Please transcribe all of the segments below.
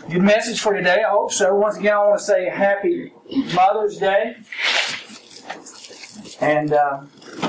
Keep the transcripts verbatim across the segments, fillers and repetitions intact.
Good message for today, I hope so. Once again, I want to say Happy Mother's Day. And uh,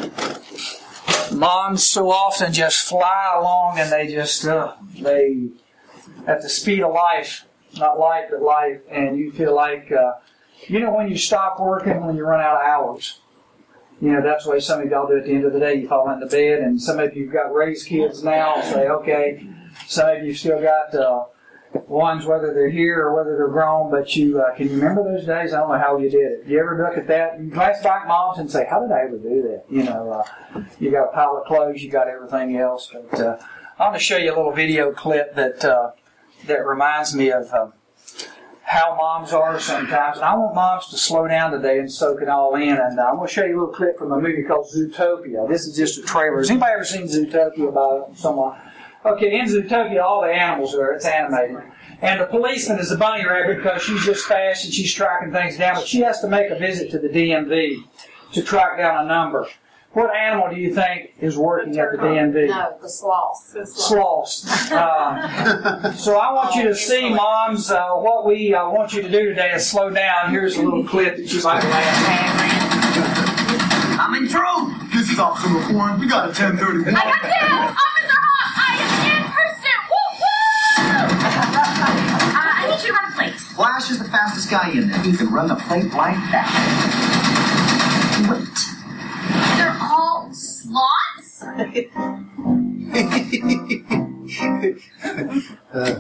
moms so often just fly along and they just, uh, they, at the speed of life, not life, but life, and you feel like, uh, you know when you stop working, when you run out of hours. You know, that's the way some of y'all do at the end of the day. You fall into bed, and some of you have got raised kids now, say, okay, some of you still got uh, ones, whether they're here or whether they're grown, but you uh, can you remember those days? I don't know how you did it. You ever look at that? You glance back moms and say, how did I ever do that? You know, uh, you got a pile of clothes, you got everything else. But uh, I'm going to show you a little video clip that uh, that reminds me of uh, how moms are sometimes. And I want moms to slow down today and soak it all in. And uh, I'm going to show you a little clip from a movie called Zootopia. This is just a trailer. Has anybody ever seen Zootopia by someone? Okay, in Zootopia, all the animals are there. It's animated. And the policeman is a bunny rabbit because she's just fast and she's tracking things down. But she has to make a visit to the D M V to track down a number. What animal do you think is working at the D M V? No, the sloths. Sloths. Uh, so I want you to see, moms, uh, what we uh, want you to do today is slow down. Here's a little clip that you might laugh. I'm in trouble. This is Officer Reform. We got a ten thirty-one. I got this! Officer Hawk! I am in pursuit! Woo woo! uh, I need you to run a plate. Flash is the fastest guy in there. He can run the plate like that. Wait. They're all sloths? uh.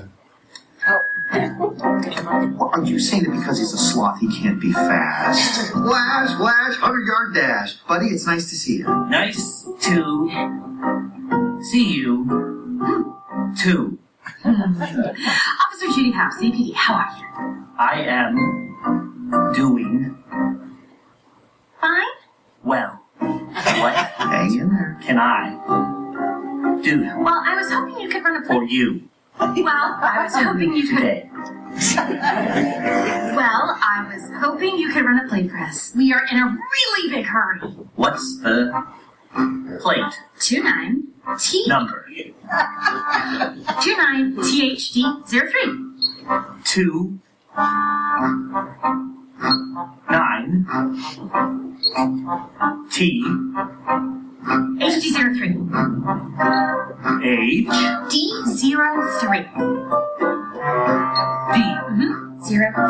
Well, are you saying that because he's a sloth he can't be fast? Flash, Flash, hundred-yard dash. Buddy, it's nice to see you. Nice to see you, too. Officer Judy Howe, C P D, how are you? I am doing fine. Well. What Hang in there. Can I do? Well, I was hoping you could run a play. For you. Well, I was hoping you could. Today. Well, I was hoping you could run a plate press. We are in a really big hurry. What's the plate? Two nine T number. Two nine T H D zero three. Two nine T H D zero three. H D zero three. D mm-hmm. Zero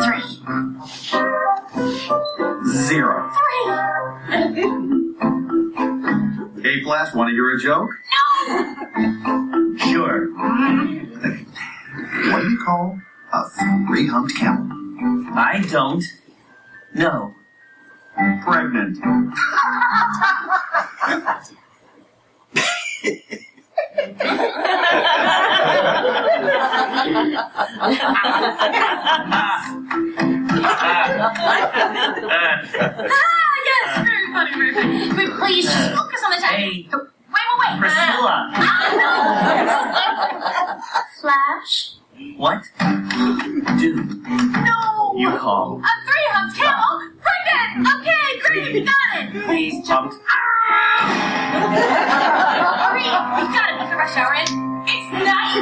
three. Zero three. Hey, Flash, wanna hear a joke? No! Sure. What do you call a three-humped camel? I don't know. Pregnant. Ah, yes, very funny, very funny. But please, just focus on the time. Hey. Wait, wait, wait. Priscilla. Uh, Flash? What do No. you call A three-humped camel? Pregnant! Okay, great, we got it. Please, jump. humped? Hurry, we gotta get the rush hour in. It's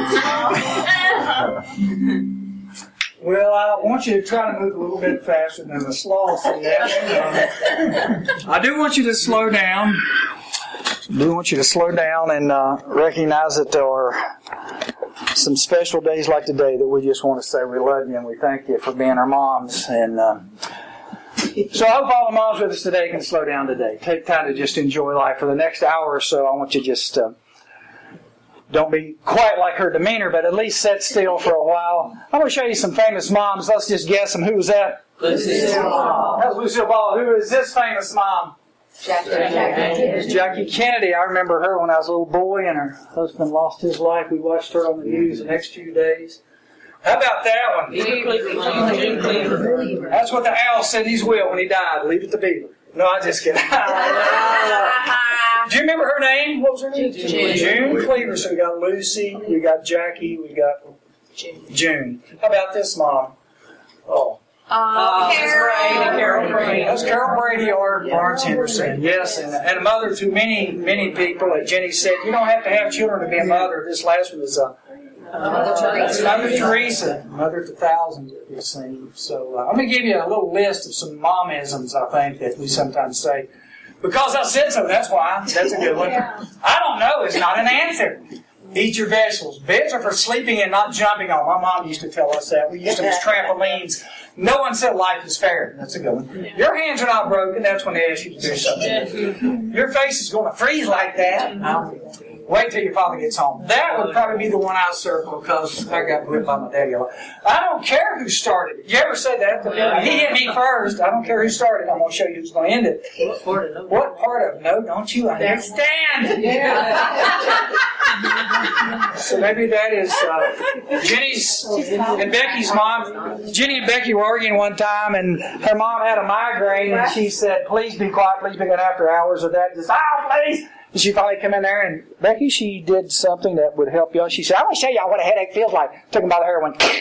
night. Well, I want you to try to move a little bit faster than the sloths in that. Um, I do want you to slow down. I do want you to slow down and uh, recognize that there are some special days like today that we just want to say we love you and we thank you for being our moms. And uh, so I hope all the moms with us today can slow down today. Take time to just enjoy life. For the next hour or so, I want you to just... Uh, Don't be quite like her demeanor, but at least sit still for a while. I'm going to show you some famous moms. Let's just guess them. Who was that? Lucille Ball. That was Lucille Ball. Who is this famous mom? Jackie Kennedy. Jackie Kennedy. I remember her when I was a little boy and her husband lost his life. We watched her on the news the next few days. How about that one? June Cleaver. That's what the owl said he's will when he died. Leave it to Beaver. No, I just kidding. Do you remember her name? What was her name? June. June Cleaver. So we got Lucy, we got Jackie, we got June. How about this mom? Oh. Uh, Carol. Carol Brady. That's Carol Brady or Barnes Henderson. Yes, and, and a mother to many, many people. Like Jenny said, you don't have to have children to be a mother. This last one is a Mother Teresa. Mother Teresa, mother to thousands, it seems. So uh, I'm going to give you a little list of some momisms, I think, that we sometimes say. Because I said so, that's why. That's a good one. I don't know is not an answer. Eat your vegetables. Beds are for sleeping and not jumping on. My mom used to tell us that. We used them as trampolines. No one said life is fair. That's a good one. Your hands are not broken. That's when they ask you to do something. Your face is going to freeze like that. No. Wait till your father gets home. That would probably be the one I circle because I got whipped by my daddy a lot. I don't care who started it. You ever said that? He hit me first. I don't care who started it. I'm going to show you who's going to end it. What part of no don't you understand? So maybe that is uh, Jenny's and Becky's mom. Jenny and Becky were arguing one time, and her mom had a migraine, and she said, "Please be quiet. Please be good after hours." Or that just, "Oh, please." And she finally come in there, and Becky, she did something that would help y'all. She said, "I want to show y'all what a headache feels like." Took him by the hair and went.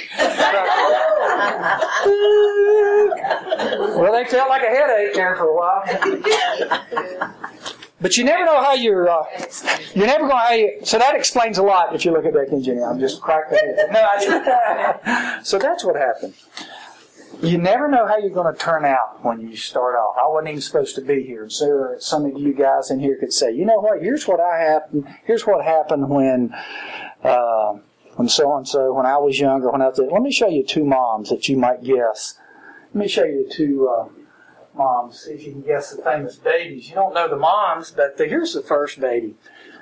Well, they felt like a headache there for a while. But you never know how you're, uh, you're never going to, how you, so that explains a lot if you look at Becky and Jenny. I'm just cracking it. No, I, so that's what happened. You never know how you're going to turn out when you start off. I wasn't even supposed to be here. So some of you guys in here could say, you know what, here's what I happened, here's what happened when, uh, when so-and-so, when I was younger, when I was, let me show you two moms that you might guess. Let me show you two, uh, moms, see if you can guess the famous babies. You don't know the moms, but the, here's the first baby.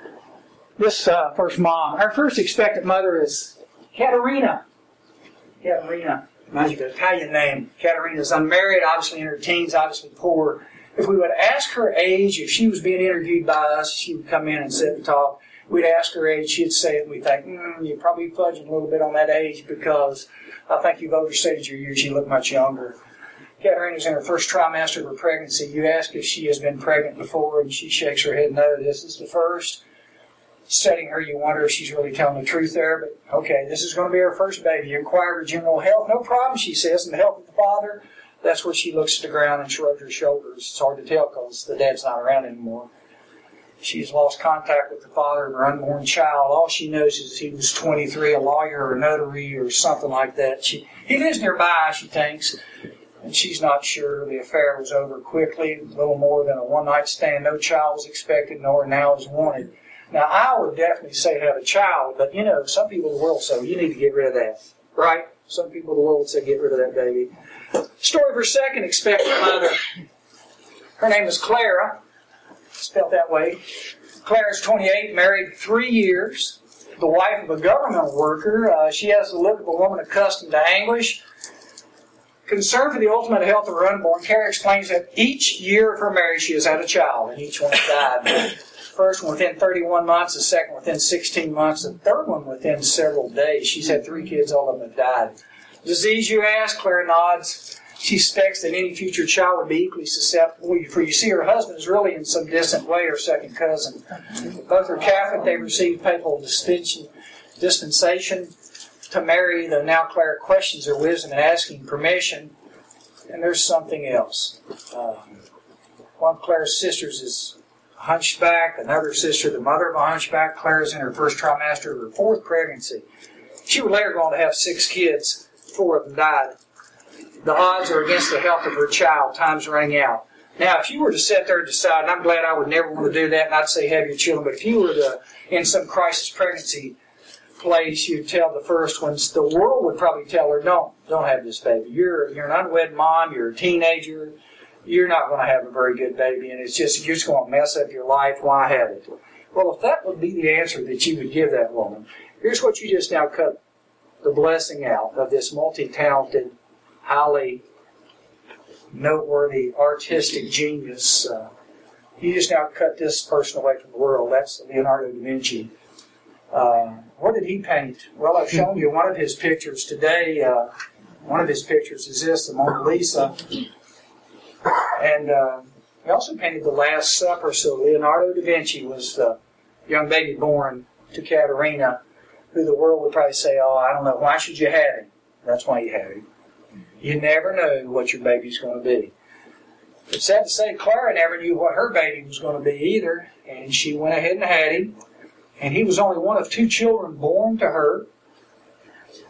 This uh, first mom, our first expectant mother is Katerina. Katerina, mind you, an Italian name. Katerina's unmarried, obviously in her teens, obviously poor. If we would ask her age, if she was being interviewed by us, she would come in and sit and talk. We'd ask her age, she'd say it, and we'd think, mm, you're probably fudging a little bit on that age because I think you've overstated your years. You look much younger. Katerina's in her first trimester of her pregnancy. You ask if she has been pregnant before, and she shakes her head no. This is the first. Studying her, you wonder if she's really telling the truth there. But, okay, this is going to be her first baby. You inquire her general health. No problem, she says. And the health of the father, that's where she looks at the ground and shrugs her shoulders. It's hard to tell because the dad's not around anymore. She's lost contact with the father of her unborn child. All she knows is he was twenty-three, a lawyer or a notary or something like that. She, he lives nearby, she thinks. And she's not sure. The affair was over quickly, a little more than a one-night stand. No child was expected, nor now is wanted. Now, I would definitely say have a child, but, you know, some people in the world say, you need to get rid of that. Right? Some people in the world say, get rid of that baby. Story of her second expectant mother. Her name is Clara, spelled that way. Clara's twenty-eight, married three years, the wife of a government worker. Uh, she has the look of a woman accustomed to anguish. Concerned for the ultimate health of her unborn, Clara explains that each year of her marriage she has had a child, and each one died. The first one within thirty-one months, the second within sixteen months, the third one within several days. She's had three kids, all of them have died. Disease, you ask? Clara nods. She suspects that any future child would be equally susceptible, for you see her husband is really in some distant way her second cousin. Both are Catholic. They received papal dispensation to marry, though now Clara questions their wisdom in asking permission. And there's something else. Uh, one of Clara's sisters is hunchback, another sister, the mother of a hunchback. Clara's in her first trimester of her fourth pregnancy. She would later go on to have six kids. Four of them died. The odds are against the health of her child. Time's running out. Now, if you were to sit there and decide, and I'm glad I would never want to do that, and I'd say have your children, but if you were to, in some crisis pregnancy place, you'd tell the first ones, the world would probably tell her, don't, don't have this baby. You're, you're an unwed mom, you're a teenager, you're not going to have a very good baby, and it's just, you're just going to mess up your life. Why have it? Well, if that would be the answer that you would give that woman, here's what you just now cut the blessing out of this multi-talented, highly noteworthy artistic genius. Uh, you just now cut this person away from the world. That's Leonardo da Vinci. Uh, what did he paint? Well, I've shown you one of his pictures today. Uh, one of his pictures is this, the Mona Lisa. And uh, he also painted The Last Supper. So Leonardo da Vinci was the young baby born to Caterina, who the world would probably say, oh, I don't know, why should you have him? That's why you have him. You never know what your baby's going to be. It's sad to say, Clara never knew what her baby was going to be either, and she went ahead and had him. And he was only one of two children born to her.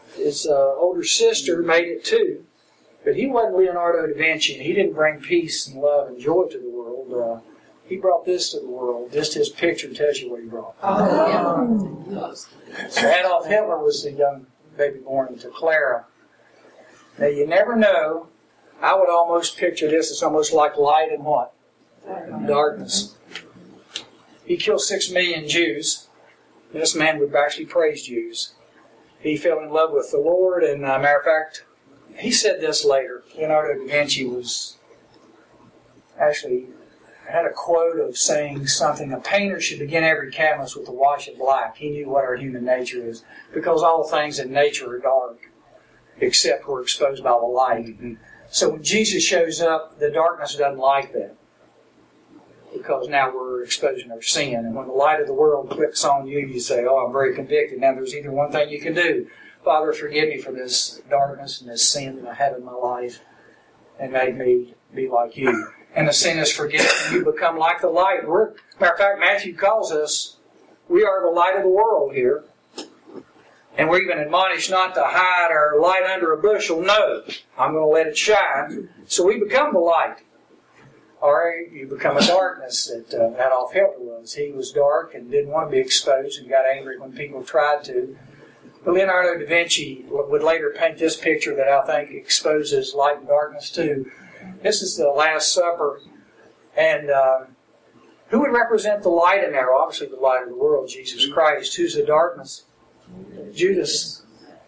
his uh, older sister made it too. But he wasn't Leonardo da Vinci, and he didn't bring peace and love and joy to the world. Uh, he brought this to the world. Just his picture tells you what he brought. Oh. So Adolf Hitler was the young baby born to Clara. Now you never know. I would almost picture this as almost like light and what? Darkness. He killed six million Jews. This man would actually praise Jews. He fell in love with the Lord, and uh, matter of fact, he said this later. Leonardo da Vinci was actually had a quote of saying something, a painter should begin every canvas with a wash of black. He knew what our human nature is, because all things in nature are dark, except we're exposed by the light. Mm-hmm. So when Jesus shows up, the darkness doesn't like that, because now we're exposing our sin. And when the light of the world clicks on you, you say, oh, I'm very convicted. Now there's either one thing you can do. Father, forgive me for this darkness and this sin that I have in my life, and make me be like you. And the sin is forgiven, and you become like the light. We're, matter of fact, Matthew calls us, we are the light of the world here. And we're even admonished not to hide our light under a bushel. No, I'm going to let it shine. So we become the light. Or you become a darkness that uh, Adolf Hitler was. He was dark and didn't want to be exposed and got angry when people tried to. But Leonardo da Vinci would later paint this picture that I think exposes light and darkness too. This is the Last Supper. And uh, who would represent the light in there? Obviously the light of the world, Jesus Christ. Who's the darkness? Judas.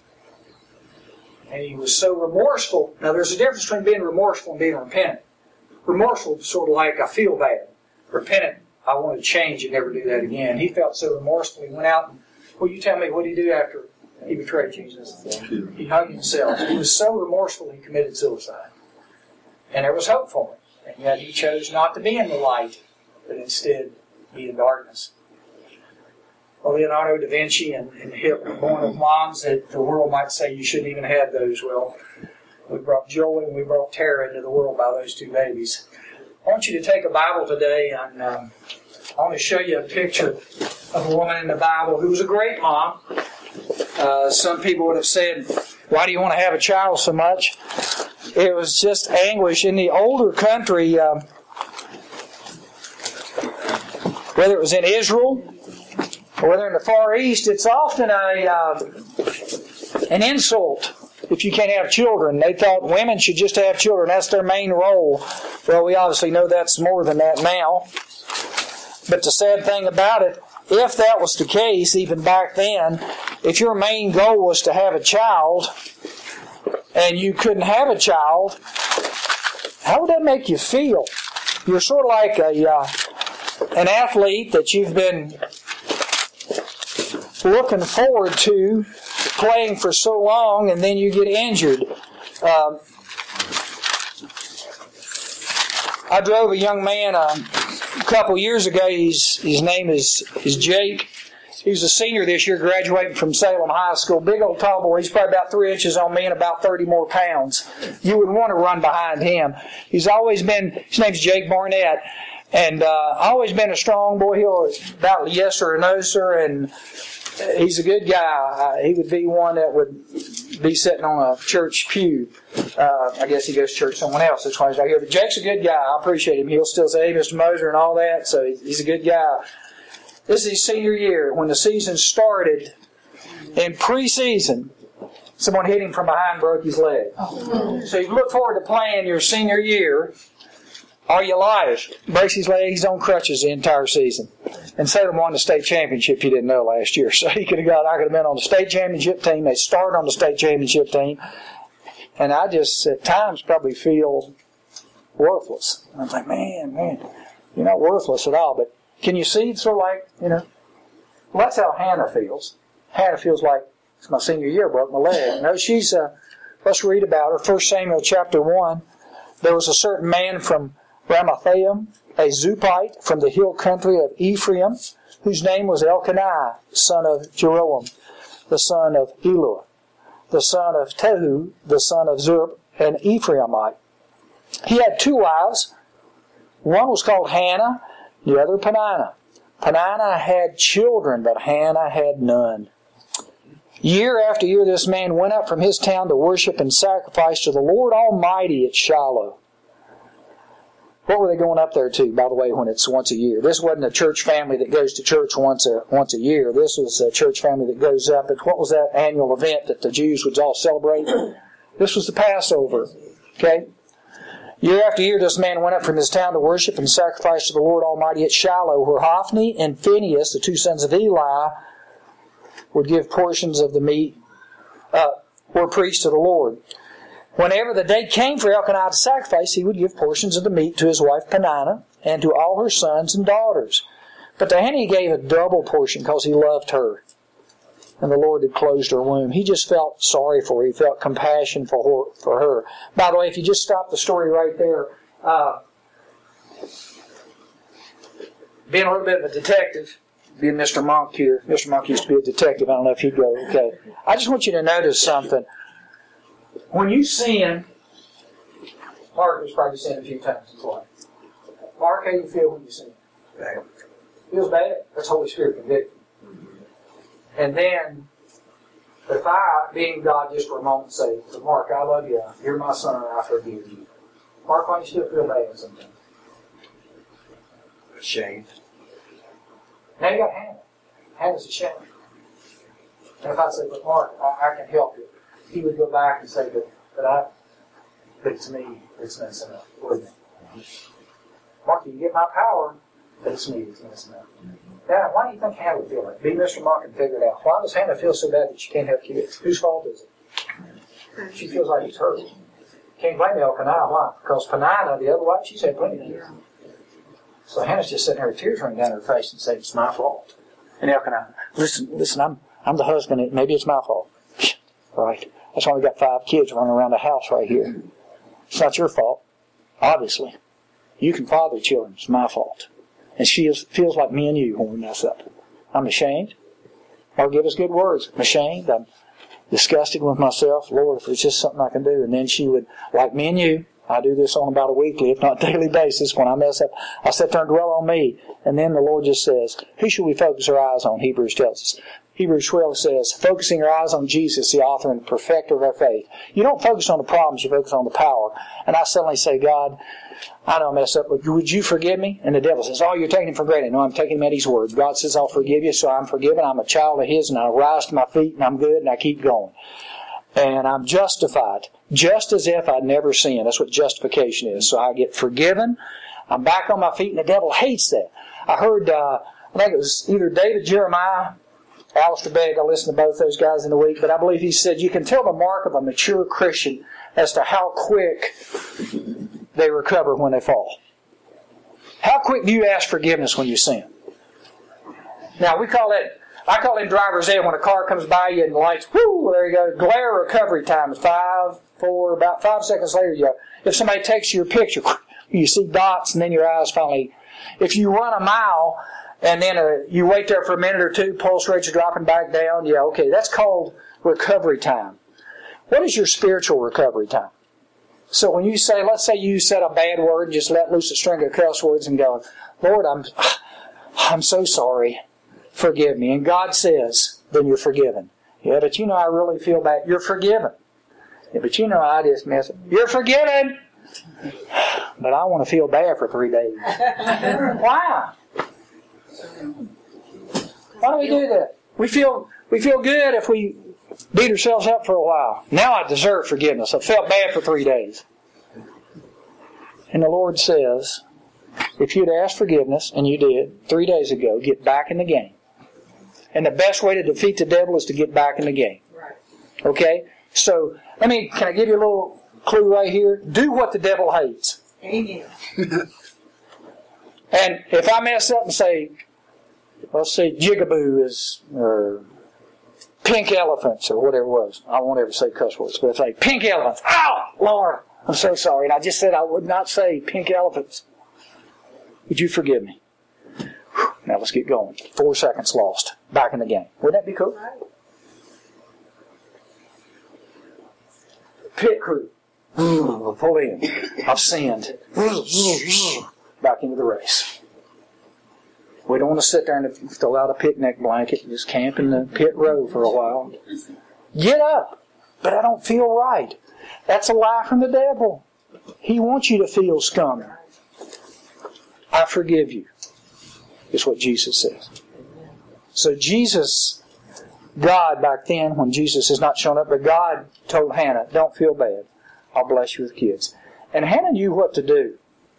And he was so remorseful. Now there's a difference between being remorseful and being repentant. Remorseful is sort of like, I feel bad. Repentant, I want to change and never do that again. He felt so remorseful. He went out and, well, you tell me, what did he do after he betrayed Jesus? He hung himself. He was so remorseful he committed suicide. And there was hope for him. And yet he chose not to be in the light, but instead be in darkness. Well, Leonardo da Vinci and, and Hitler, born of moms that the world might say you shouldn't even have those. Well, we brought joy and we brought terror into the world by those two babies. I want you to take a Bible today, and um, I want to show you a picture of a woman in the Bible who was a great mom. Uh, some people would have said, why do you want to have a child so much? It was just anguish. In the older country, um, whether it was in Israel or whether in the Far East, it's often a uh, an insult if you can't have children. They thought women should just have children. That's their main role. Well, we obviously know that's more than that now. But the sad thing about it, if that was the case, even back then, if your main goal was to have a child, and you couldn't have a child, how would that make you feel? You're sort of like a uh, an athlete that you've been looking forward to playing for so long, and then you get injured. Um, I drove a young man uh, a couple years ago. He's, his name is, is Jake. He's a senior this year, graduating from Salem High School. Big old tall boy. He's probably about three inches on me and about thirty more pounds. You would want to run behind him. He's always been, his name's Jake Barnett, and uh, always been a strong boy. He'll about yes sir or no sir, and he's a good guy. Uh, he would be one that would be sitting on a church pew. Uh, I guess he goes to church someone else. That's why he's out here. But Jake's a good guy. I appreciate him. He'll still say, hey, Mister Moser and all that. So he's a good guy. This is his senior year. When the season started, in preseason, someone hit him from behind and broke his leg. So you look forward to playing your senior year. Are you live? Breaks his leg. He's on crutches the entire season. And Salem won the state championship, you didn't know, last year. So he could have got, I could have been on the state championship team. They started on the state championship team. And I just, at times, probably feel worthless. I was like, man, man, you're not worthless at all. But can you see, sort of like, you know, well, that's how Hannah feels. Hannah feels like, it's my senior year, broke my leg. No, she's, uh, let's read about her. First Samuel chapter one. There was a certain man from Ramathaim, a Zupite from the hill country of Ephraim, whose name was Elkanah, son of Jeroam, the son of Elua, the son of Tehu, the son of Zerb, an Ephraimite. He had two wives. One was called Hannah, the other Peninnah. Peninnah had children, but Hannah had none. Year after year this man went up from his town to worship and sacrifice to the Lord Almighty at Shiloh. What were they going up there to, by the way, when it's once a year? This wasn't a church family that goes to church once a once a year. This was a church family that goes up. But what was that annual event that the Jews would all celebrate? This was the Passover. Okay? Year after year, this man went up from his town to worship and sacrifice to the Lord Almighty at Shiloh, where Hophni and Phinehas, the two sons of Eli, would give portions of the meat, uh, were priests to the Lord. Whenever the day came for Elkanah to sacrifice, he would give portions of the meat to his wife Peninnah and to all her sons and daughters. But to Hannah he gave a double portion because he loved her. And the Lord had closed her womb. He just felt sorry for her. He felt compassion for her. For her. By the way, if you just stop the story right there, uh, being a little bit of a detective, being Mister Monk here, Mister Monk used to be a detective. I don't know if he'd go, okay. I just want you to notice something. When you sin, Mark has probably sinned a few times in his life. Mark, how do you feel when you sin? Bad. Feels bad? That's Holy Spirit convicting. And then, if I, being God just for a moment, say, Mark, I love you. You're my son, and I forgive you. Mark, why do you still feel bad sometimes? Ashamed. Now you got Hannah. Hannah's ashamed. And if I say, but Mark, I, I can help you, he would go back and say, but, but I, but it's me that's messing up. Mark, you get my power, but it's me that's messing up. Now, why do you think Hannah would feel like? Be Mister Monk and figure it out. Why does Hannah feel so bad that she can't have kids? Whose fault is it? She feels like it's hers. Can't blame Elkanah. Why? Because Peninnah, the other wife, she's had plenty of kids. So Hannah's just sitting there with tears running down her face and saying, it's my fault. And Elkanah, listen, listen, I'm I'm the husband. Maybe it's my fault. Right. That's why we got five kids running around the house right here. It's not your fault, obviously. You can father children. It's my fault. And she is, feels like me and you when we mess up. I'm ashamed. Lord, give us good words. I'm ashamed. I'm disgusted with myself. Lord, if it's just something I can do. And then she would, like me and you, I do this on about a weekly, if not daily basis. When I mess up, I sit there and dwell on me. And then the Lord just says, who should we focus our eyes on? Hebrews tells us. Hebrews twelve says, focusing your eyes on Jesus, the author and perfecter of our faith. You don't focus on the problems, you focus on the power. And I suddenly say, God, I know I mess up, but would you forgive me? And the devil says, oh, you're taking him for granted. No, I'm taking him at his word. God says, I'll forgive you, so I'm forgiven. I'm a child of his, and I rise to my feet, and I'm good, and I keep going. And I'm justified, just as if I'd never sinned. That's what justification is. So I get forgiven. I'm back on my feet, and the devil hates that. I heard, uh, I think it was either David Jeremiah, Alistair Begg, I listened to both those guys in a week, but I believe he said, you can tell the mark of a mature Christian as to how quick they recover when they fall. How quick do you ask forgiveness when you sin? Now, we call that, I call it driver's ed when a car comes by you and the lights, whoo, there you go. Glare recovery time is five, four, about five seconds later, you go. If somebody takes your picture, you see dots and then your eyes finally, if you run a mile, and then uh, you wait there for a minute or two, pulse rates are dropping back down. Yeah, okay, that's called recovery time. What is your spiritual recovery time? So when you say, let's say you said a bad word and just let loose a string of cuss words and go, Lord, I'm, I'm so sorry. Forgive me. And God says, then you're forgiven. Yeah, but you know I really feel bad. You're forgiven. Yeah, but you know I just messed up. You're forgiven. But I want to feel bad for three days. Why? Why do we do that? We feel we feel good if we beat ourselves up for a while. Now I deserve forgiveness. I felt bad for three days. And the Lord says, if you'd asked forgiveness, and you did, three days ago, get back in the game. And the best way to defeat the devil is to get back in the game. Okay? So, let me, can I give you a little clue right here? Do what the devil hates. Amen. And if I mess up and say, let's say jigaboo is, or pink elephants, or whatever it was. I won't ever say cuss words, but if I say pink elephants, ow, Lord, I'm so sorry. And I just said I would not say pink elephants. Would you forgive me? Now let's get going. Four seconds lost. Back in the game. Wouldn't that be cool? Pit crew. Pull in. I've sinned. Back into the race. We don't want to sit there and throw out a picnic blanket and just camp in the pit row for a while. Get up. But I don't feel right. That's a lie from the devil. He wants you to feel scummy. I forgive you, is what Jesus says. So Jesus, God back then, when Jesus has not shown up, but God told Hannah, don't feel bad. I'll bless you with kids. And Hannah knew what to do.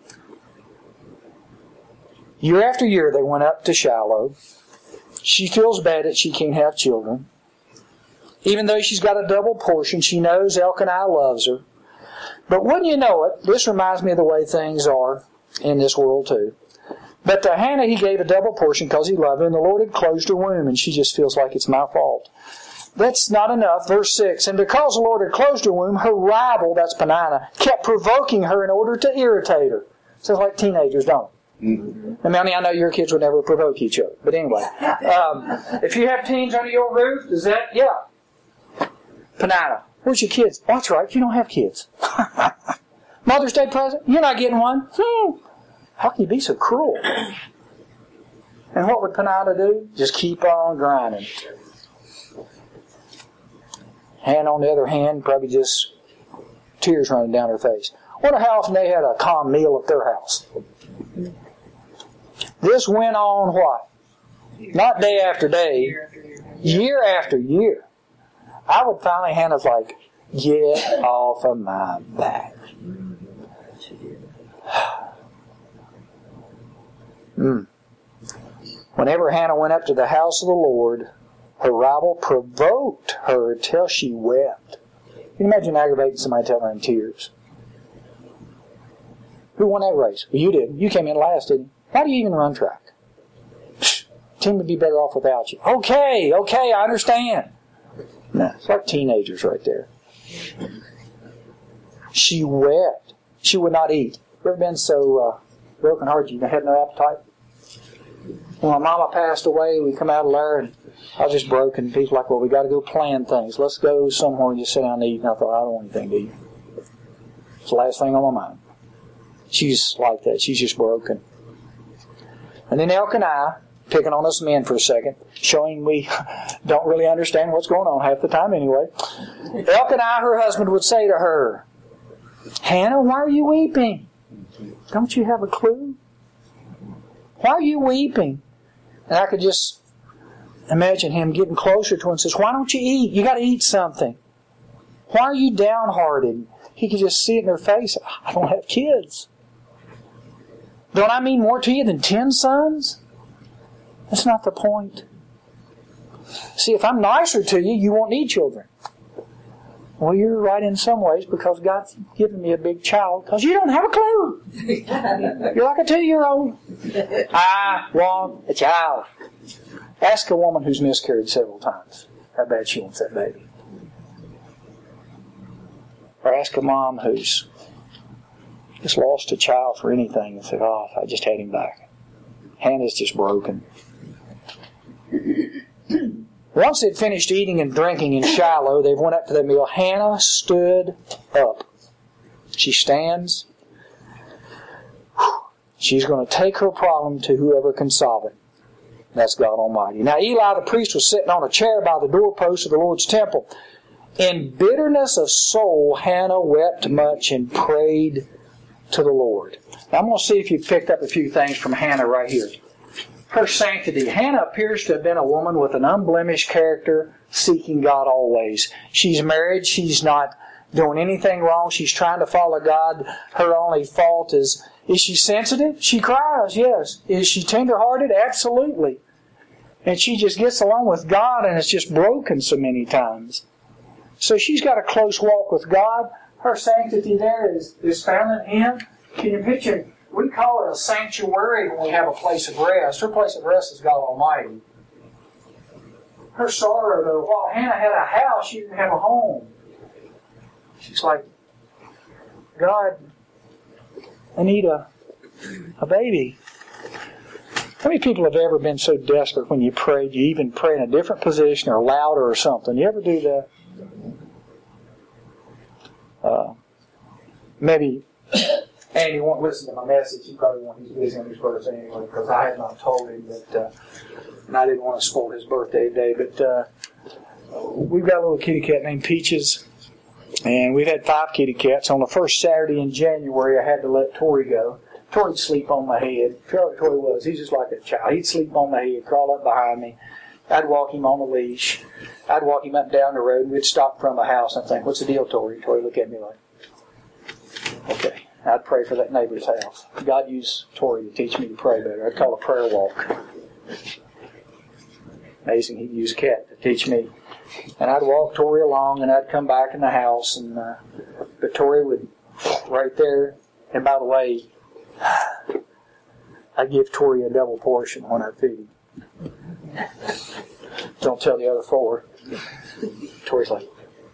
Year after year, they went up to Shiloh. She feels bad that she can't have children. Even though she's got a double portion, she knows Elkanah loves her. But wouldn't you know it, this reminds me of the way things are in this world too. But to Hannah, he gave a double portion because he loved her, and the Lord had closed her womb, and she just feels like it's my fault. That's not enough. Verse six, and because the Lord had closed her womb, her rival, that's Peninnah, kept provoking her in order to irritate her. Sounds like teenagers, don't it? Mm-hmm. I mean, I know your kids would never provoke each other. But anyway, um, if you have teens under your roof, is that, yeah. Peninnah, where's your kids? Oh, that's right, you don't have kids. Mother's Day present? You're not getting one? Hmm. How can you be so cruel? And what would Peninnah do? Just keep on grinding. Hannah, on the other hand, probably just tears running down her face. Wonder how often they had a calm meal at their house. This went on what? Not day after day, year after year. I would finally, Hannah's like, get off of my back. Mm. Whenever Hannah went up to the house of the Lord, her rival provoked her till she wept. Can you imagine aggravating somebody telling her in tears? Who won that race? Well, you didn't. You came in last, didn't you? Why do you even run track? Psh, team would be better off without you. Okay, okay, I understand. No, it's like teenagers right there. She wept. She would not eat. You ever been so uh, broken hearted you had no appetite? When my mama passed away, we come out of there and I was just broken. People were like, well, we got to go plan things. Let's go somewhere and just sit down and eat. And I thought, I don't want anything to eat. It's the last thing on my mind. She's like that. She's just broken. And then Elkanah, picking on us men for a second, showing we don't really understand what's going on half the time anyway. Elkanah, her husband, would say to her, Hannah, why are you weeping? Don't you have a clue? Why are you weeping? And I could just imagine him getting closer to her and says, why don't you eat? You got to eat something. Why are you downhearted? He could just see it in her face. I don't have kids. Don't I mean more to you than ten sons? That's not the point. See, if I'm nicer to you, you won't need children. Well, you're right in some ways because God's given me a big child because you don't have a clue. You're like a two-year-old. I want a child. Ask a woman who's miscarried several times how bad she wants that baby. Or ask a mom who's just lost a child for anything and said, oh, if I just had him back. Hannah's just broken. Once they'd finished eating and drinking in Shiloh, they went up to their meal. Hannah stood up. She stands. She's going to take her problem to whoever can solve it. That's God Almighty. Now Eli the priest was sitting on a chair by the doorpost of the Lord's temple. In bitterness of soul, Hannah wept much and prayed to the Lord. Now I'm going to see if you've picked up a few things from Hannah right here. Her sanctity. Hannah appears to have been a woman with an unblemished character, seeking God always. She's married. She's not doing anything wrong. She's trying to follow God. Her only fault is, is she sensitive? She cries, yes. Is she tenderhearted? Absolutely. And she just gets along with God and is just broken so many times. So she's got a close walk with God. Her sanctity there is, is found in Him. Can you picture? We call it a sanctuary when we have a place of rest. Her place of rest is God Almighty. Her sorrow, though, while Hannah had a house, she didn't have a home. She's like, God, I need a, a baby. How many people have ever been so desperate when you prayed, you even pray in a different position or louder or something? You ever do that? Uh, maybe And he won't listen to my message. He probably won't. He's busy on his birthday anyway, because I had not told him that, uh, and I didn't want to spoil his birthday today. But uh, we've got a little kitty cat named Peaches, and we've had five kitty cats. On the first Saturday in January, I had to let Tori go. Tori'd sleep on my head. Tori was. He's just like a child. He'd sleep on my head, crawl up behind me. I'd walk him on a leash. I'd walk him up and down the road, and we'd stop from a house and think, "What's the deal, Tori?" Tori would look at me like, "Okay." I'd pray for that neighbor's house. God used Tori to teach me to pray better. I'd call a prayer walk. Amazing, he'd use a cat to teach me. And I'd walk Tori along, and I'd come back in the house, and uh, but Tori would right there. And by the way, I'd give Tori a double portion when I feed him. Don't tell the other four. Tori's like,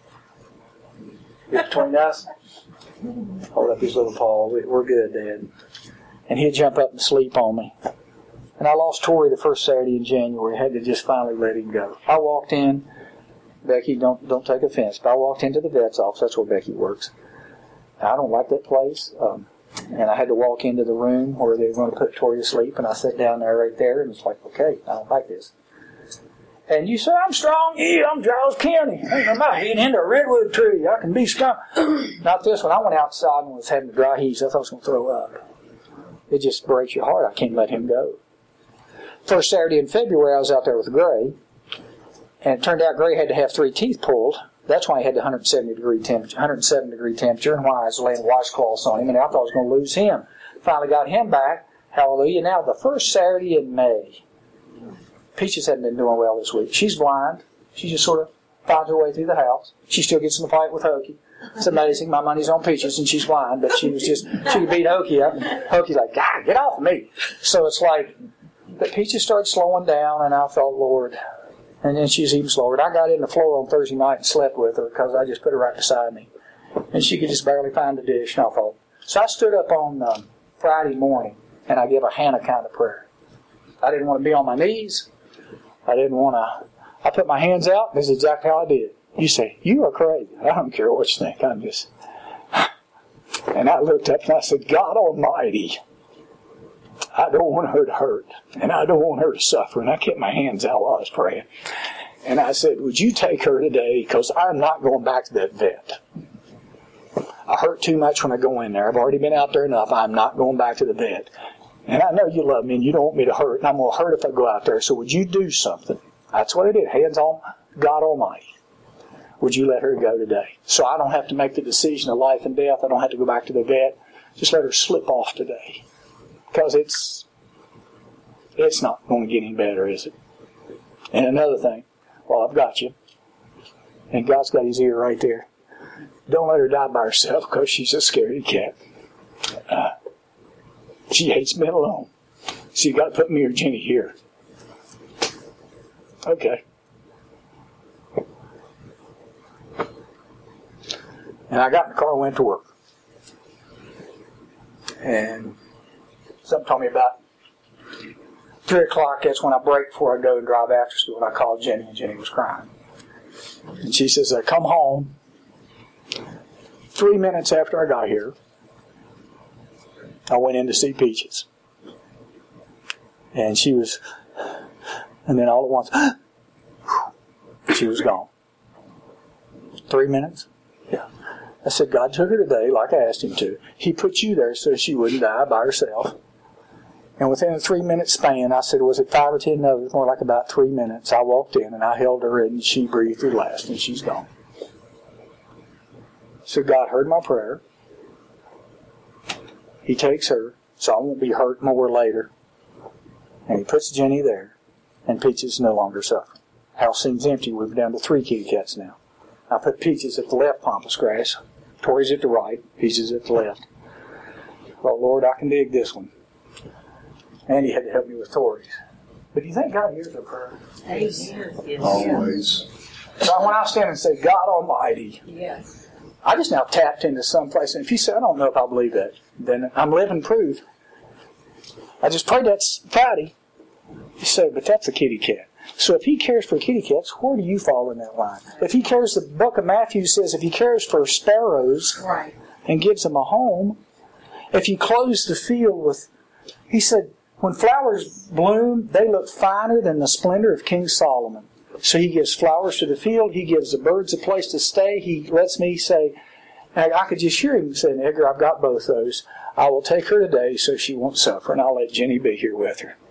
"You're between us?" Hold up his little paw. "We're good, Dad." And he'd jump up and sleep on me. And I lost Tori the first Saturday in January. I had to just finally let him go. I walked in. Becky, don't don't take offense, but I walked into the vet's office. That's where Becky works. I don't like that place. Um, and I had to walk into the room where they were going to put Tori to sleep. And I sat down there right there. And it's like, okay, I don't like this. And you say, "I'm strong." Yeah, I'm Giles County. I'm out hitting into a redwood tree. I can be strong. Not this one. I went outside and was having a dry heat. I thought I was going to throw up. It just breaks your heart. I can't let him go. First Saturday in February, I was out there with Gray. And it turned out Gray had to have three teeth pulled. That's why he had the one hundred seventy degree temperature, one hundred seven degree temperature, and why I was laying washcloths on him. And I thought I was going to lose him. Finally got him back. Hallelujah. Now, the first Saturday in May, Peaches hadn't been doing well this week. She's blind. She just sort of finds her way through the house. She still gets in the fight with Hokey. It's amazing. My money's on Peaches, and she's blind, but she was just, she could beat Hokey up, and Hokey's like, "God, get off of me." So it's like, but Peaches started slowing down, and I thought, Lord. And then she's even slower. And I got in the floor on Thursday night and slept with her because I just put her right beside me. And she could just barely find the dish, and I thought. So I stood up on um, Friday morning, and I gave a Hannah kind of prayer. I didn't want to be on my knees. I didn't want to. I put my hands out. This is exactly how I did. You say, "You are crazy." I don't care what you think. I'm just. And I looked up and I said, "God Almighty, I don't want her to hurt. And I don't want her to suffer." And I kept my hands out while I was praying. And I said, "Would you take her today? Because I'm not going back to that vet. I hurt too much when I go in there. I've already been out there enough. I'm not going back to the vet. And I know you love me and you don't want me to hurt. And I'm going to hurt if I go out there. So would you do something?" That's what I did. Hands on God Almighty. Would you let her go today? So I don't have to make the decision of life and death. I don't have to go back to the vet. Just let her slip off today. Because it's, it's not going to get any better, is it? And another thing, well, I've got you. And God's got his ear right there. Don't let her die by herself because she's a scaredy cat. Uh, she hates being alone. So you got to put me or Jenny here. Okay. And I got in the car and went to work. And something told me about three o'clock, that's when I break before I go and drive after school. And I called Jenny, and Jenny was crying. And she says, "I come home. Three minutes after I got here, I went in to see Peaches." And she was, and then all at once, she was gone. Three minutes? Yeah. I said, God took her today like I asked him to. He put you there so she wouldn't die by herself. And within a three-minute span, I said, was it five or ten? No, it was more like about three minutes. I walked in and I held her and she breathed her last and she's gone. So God heard my prayer. He takes her so I won't be hurt more later. And he puts Jenny there, and Peaches no longer suffering. House seems empty. We're down to three kitty cats now. I put Peaches at the left pampas grass, Tori's at the right, Peaches at the left. Well, Lord, I can dig this one. And he had to help me with Tori's. But do you think God hears our prayer? Always. So when I stand and say, God Almighty, Yes. I just now tapped into some place. And if you say, I don't know if I believe that, then I'm living proof. I just prayed that Friday. You say, but that's a kitty cat. So if he cares for kitty cats, where do you fall in that line? If he cares, the book of Matthew says, if he cares for sparrows Right. and gives them a home, If you close the field with, he said, when flowers bloom, they look finer than the splendor of King Solomon. So he gives flowers to the field. He gives the birds a place to stay. He lets me say, and I could just hear him saying, Edgar, I've got both those. I will take her today so she won't suffer, and I'll let Jenny be here with her.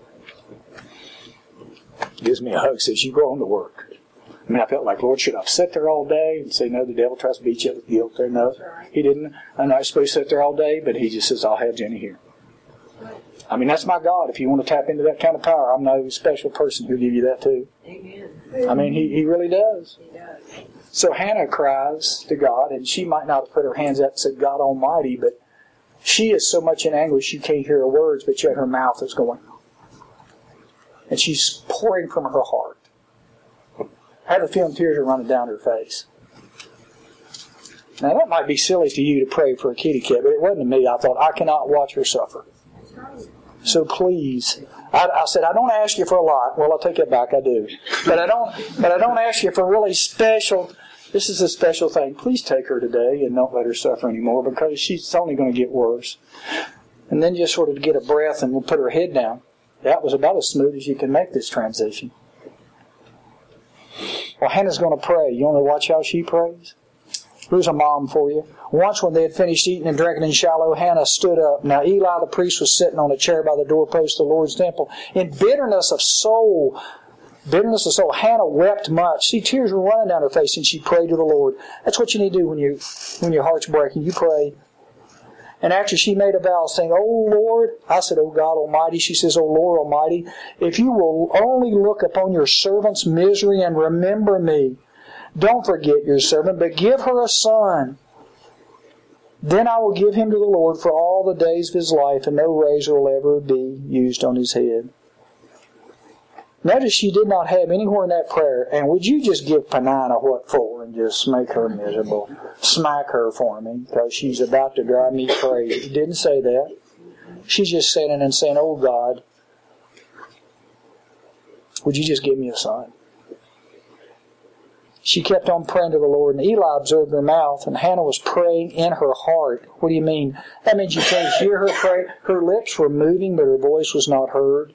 Gives me a hug, says, you go on to work. I mean, I felt like, Lord, should I sit there all day and say, no, the devil tries to beat you up with guilt there? No, he didn't. I'm not supposed to sit there all day, but he just says, I'll have Jenny here. I mean, that's my God. If you want to tap into that kind of power, I'm no special person who'll give you that too. Amen. I mean, he, he really does. He does. So Hannah cries to God, and she might not have put her hands out and said, God Almighty, but she is so much in anguish you can't hear her words, but yet her mouth is going. And she's pouring from her heart. I have a feeling tears are running down her face. Now, that might be silly to you to pray for a kitty cat, but it wasn't to me. I thought, I cannot watch her suffer. So please, I, I said, I don't ask you for a lot. Well, I'll take that back. I do, but I don't. But I don't ask you for really special. This is a special thing. Please take her today and don't let her suffer anymore, because she's only going to get worse. And then just sort of get a breath and we'll put her head down. That was about as smooth as you can make this transition. Well, Hannah's going to pray. You want to watch how she prays? Here's a mom for you. Once when they had finished eating and drinking in Shiloh, Hannah stood up. Now Eli the priest was sitting on a chair by the doorpost of the Lord's temple. In bitterness of soul, bitterness of soul, Hannah wept much. See, tears were running down her face, and she prayed to the Lord. That's what you need to do when you when your heart's breaking. You pray. And after she made a vow, saying, "Oh Lord," I said, "Oh God Almighty," she says, "Oh Lord Almighty, if you will only look upon your servant's misery and remember me, don't forget your servant, but give her a son. Then I will give him to the Lord for all the days of his life, and no razor will ever be used on his head." Notice she did not have anywhere in that prayer, and would you just give Penina what for and just make her miserable? Smack her for me, because she's about to drive me crazy. She didn't say that. She's just sitting and saying, "Oh God, would you just give me a son?" She kept on praying to the Lord, and Eli observed her mouth, and Hannah was praying in her heart. What do you mean? That means you can't hear her pray. Her lips were moving, but her voice was not heard.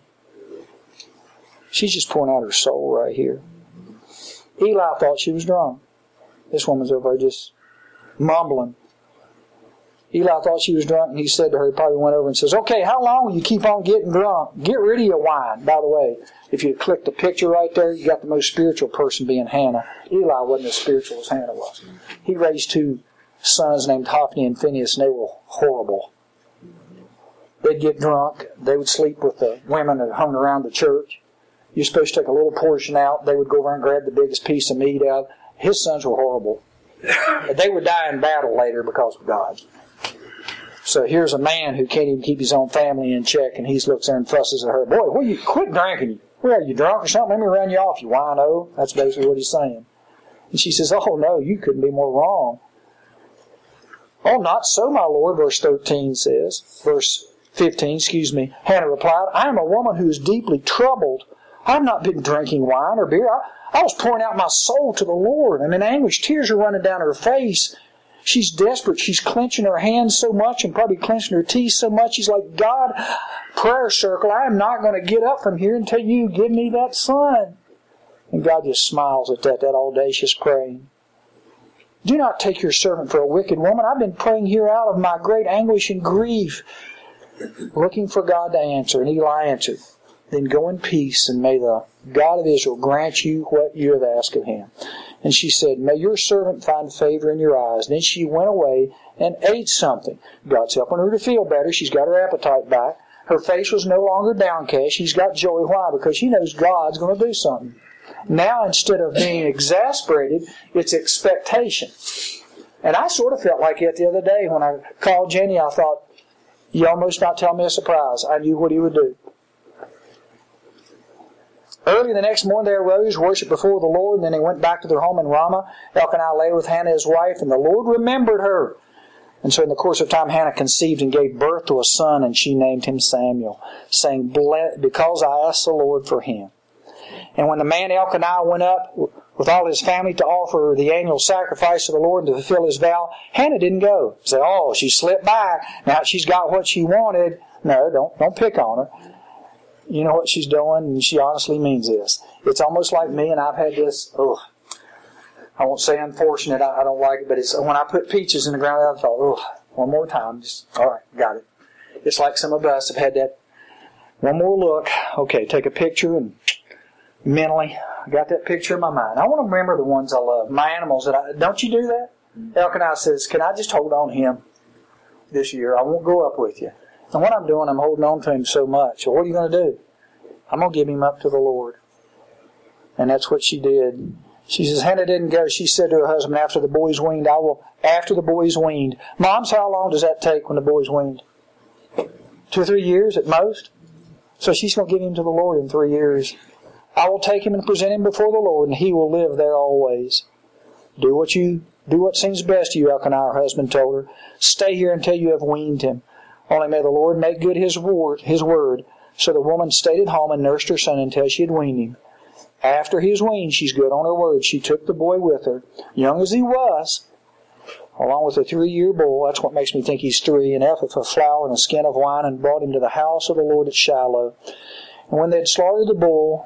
She's just pouring out her soul right here. Eli thought she was drunk. This woman's over there just mumbling. Eli thought she was drunk, and he said to her, he probably went over and says, "Okay, how long will you keep on getting drunk? Get rid of your wine." By the way, if you click the picture right there, you got the most spiritual person being Hannah. Eli wasn't as spiritual as Hannah was. He raised two sons named Hophni and Phinehas, and they were horrible. They'd get drunk. They would sleep with the women that hung around the church. You're supposed to take a little portion out. They would go over and grab the biggest piece of meat out. His sons were horrible. They would die in battle later because of God. So here's a man who can't even keep his own family in check, and he looks there and fusses at her. "Boy, where you quit drinking? Where are you, drunk or something? Let me run you off, you wino." That's basically what he's saying. And she says, "Oh no, you couldn't be more wrong." "Oh, not so, my Lord," verse thirteen says. Verse fifteen, excuse me. Hannah replied, "I am a woman who is deeply troubled. I have not been drinking wine or beer. I, I was pouring out my soul to the Lord." I'm in anguish. Tears are running down her face. She's desperate. She's clenching her hands so much and probably clenching her teeth so much. She's like, "God, prayer circle, I am not going to get up from here until you give me that son." And God just smiles at that, that audacious praying. "Do not take your servant for a wicked woman. I've been praying here out of my great anguish and grief," looking for God to answer. And Eli answered, "Then go in peace, and may the God of Israel grant you what you have asked of him." And she said, "May your servant find favor in your eyes." Then she went away and ate something. God's helping her to feel better. She's got her appetite back. Her face was no longer downcast. She's got joy. Why? Because she knows God's going to do something. Now, instead of being exasperated, it's expectation. And I sort of felt like it the other day when I called Jenny. I thought, you almost not tell me a surprise. I knew what he would do. Early the next morning they arose, worshipped before the Lord, and then they went back to their home in Ramah. Elkanah lay with Hannah his wife, and the Lord remembered her. And so in the course of time Hannah conceived and gave birth to a son, and she named him Samuel, saying, "Because I asked the Lord for him." And when the man Elkanah went up with all his family to offer the annual sacrifice to the Lord and to fulfill his vow. Hannah didn't go. Say, oh, she slipped by. Now she's got what she wanted. No, don't don't pick on her. You know what she's doing, and she honestly means this. It's almost like me, and I've had this, ugh, I won't say unfortunate, I, I don't like it, but it's when I put peaches in the ground, I thought, ugh, one more time, just, all right, got it. It's like some of us have had that one more look. Okay, take a picture, and mentally, I got that picture in my mind. I want to remember the ones I love, my animals. That I, don't you do that? Elkanah says, can I just hold on to him this year? I won't go up with you. And what I'm doing, I'm holding on to him so much. So what are you going to do? I'm going to give him up to the Lord. And that's what she did. She says, Hannah didn't go. She said to her husband, after the boy's weaned, I will, after the boy's weaned. Moms, how long does that take when the boy's weaned? Two or three years at most? So she's going to give him to the Lord in three years. I will take him and present him before the Lord, and he will live there always. Do what you, do what seems best to you, Elkanah, her husband told her. Stay here until you have weaned him. Only may the Lord make good his word, his word. So the woman stayed at home and nursed her son until she had weaned him. After he was weaned, she's good on her word. She took the boy with her, young as he was, along with a three-year bull. That's what makes me think he's three. An ephah of flour and a skin of wine, and brought him to the house of the Lord at Shiloh. And when they had slaughtered the bull,